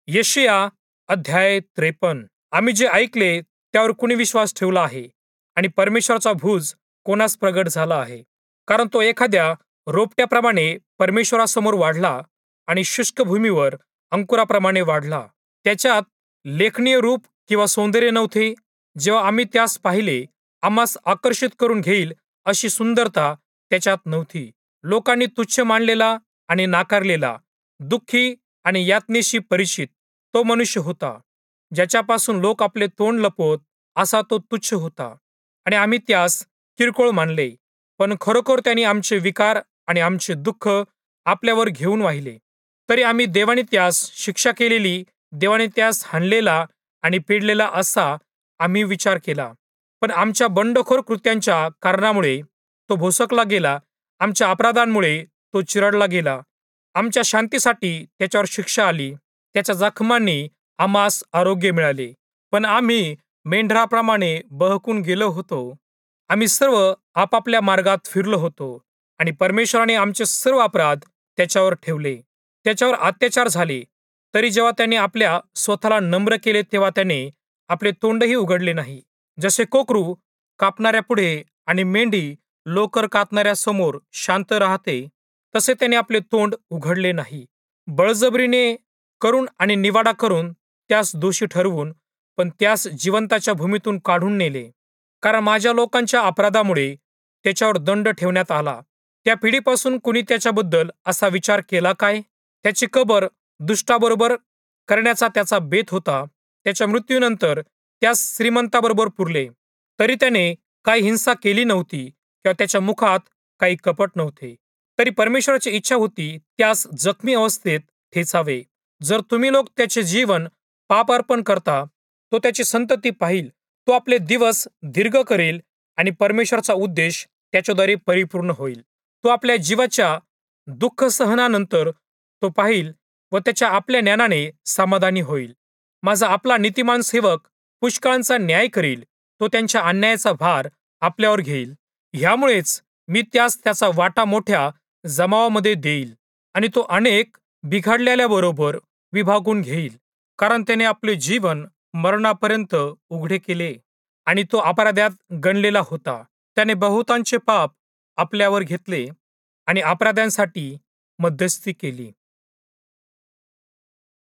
यशाया अध्याय 53. आम्ही जे ऐकले त्यावर कुणी विश्वास ठेवला आहे आणि परमेश्वराचा भुज कोणास प्रगट झाला आहे. कारण तो एखाद्या रोपट्याप्रमाणे परमेश्वरासमोर वाढला आणि शुष्क भूमीवर अंकुराप्रमाणे वाढला. त्याच्यात लेखनीय रूप किंवा सौंदर्य नव्हते. जेव्हा आम्ही त्यास पाहिले, आम्हास आकर्षित करून घेईल अशी सुंदरता त्याच्यात नव्हती. लोकांनी तुच्छ मानलेला आणि नाकारलेला, दुःखी आणि यातनेशी परिचित तो मनुष्य होता. ज्याच्यापासून लोक आपले तोंड लपवत असा तो तुच्छ होता आणि आम्ही त्यास किरकोळ मानले. पण खरोखर त्यांनी आमचे विकार आणि आमचे दुःख आपल्यावर घेऊन वाहिले. तरी आम्ही देवाने त्यास शिक्षा केलेली, देवाने त्यास हाणलेला आणि पिडलेला असा आम्ही विचार केला. पण आमच्या बंडखोर कृत्यांच्या कारणामुळे तो भोसकला गेला, आमच्या अपराधांमुळे तो चिरडला गेला. आमच्या शांतीसाठी त्याच्यावर शिक्षा आली. त्याच्या जखमांनी आम्हास आरोग्य मिळाले. पण आम्ही मेंढराप्रमाणे बहकून गेलो होतो. आम्ही सर्व आपापल्या मार्गात फिरलो होतो आणि परमेश्वराने आमचे सर्व अपराध त्याच्यावर ठेवले. त्याच्यावर अत्याचार झाले. तरी जेव्हा त्याने आपल्या स्वतःला नम्र केले तेव्हा त्याने आपले तोंडही उघडले नाही. जसे कोकरू कापणाऱ्यापुढे आणि मेंढी लोकर कातणाऱ्या समोर शांत राहते, तसे त्याने आपले तोंड उघडले नाही. बळजबरीने करून आणि निवाडा करून त्यास दोषी ठरवून पण त्यास जिवंताच्या भूमीतून काढून नेले. कारण माझ्या लोकांच्या अपराधामुळे त्याच्यावर दंड ठेवण्यात आला. त्या पिढीपासून कुणी त्याच्याबद्दल असा विचार केला काय? त्याची कबर दुष्टाबरोबर करण्याचा त्याचा बेत होता. त्याच्या मृत्यूनंतर त्यास श्रीमंताबरोबर पुरले. तरी त्याने काही हिंसा केली नव्हती किंवा त्याच्या मुखात काही कपट नव्हते. तरी परमेश्वराची इच्छा होती त्यास जखमी अवस्थेत ठेचावे. जर तुम्ही लोक त्याचे जीवन पाप अर्पण करता, तो त्याची संतती पाहिल, तो आपले दिवस दीर्घ करेल आणि परमेश्वराचा उद्देश त्याच्याद्वारे परिपूर्ण होईल. तो आपल्या जीवाच्या दुःख सहनानंतर तो पाहिल व त्याच्या आपल्या ज्ञानाने समाधानी होईल. माझा आपला नीतिमान सेवक पुष्कळांचा न्याय करील. तो त्यांच्या अन्यायाचा भार आपल्यावर घेईल. ह्यामुळेच मी त्यास त्याचा वाटा मोठ्या जमावामध्ये देईल आणि तो अनेक बिघडलेल्याबरोबर विभागून घेईल. कारण त्याने आपले जीवन मरणापर्यंत उघडे केले आणि तो अपराध्यात गणलेला होता. त्याने बहुतांचे पाप आपल्यावर घेतले आणि अपराध्यांसाठी मध्यस्थी केली.